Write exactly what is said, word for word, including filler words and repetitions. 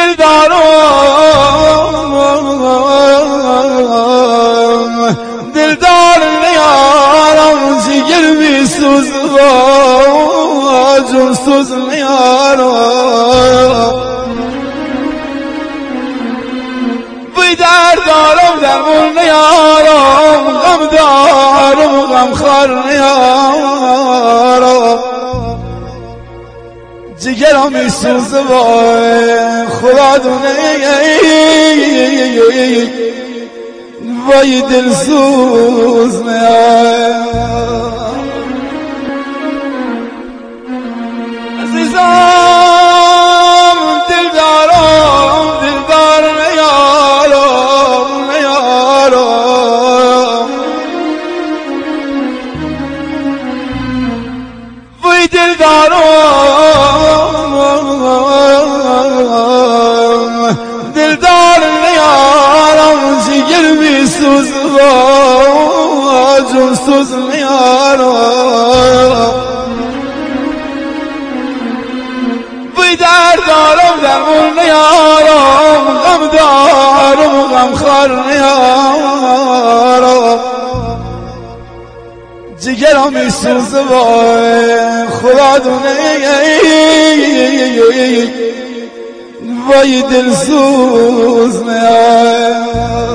دل دارم دل دار نیارم جگر می سوز و جون سوز نیارم بی در دارم درمون نیارم غم دارم غم خار نیارم جگرم می سوزه وای خدا دونه وای دل سوز نیارم عزیزم دل دارم دل دار نیارم نیارم وای دل دارم دل دار نیارم جگر می سوز و جون سوز نیارم بی در دارم درمون نیارم غم دارم غم خار نیارم جگرم می سوزه وای خدا دونه وای دل سوز نیارم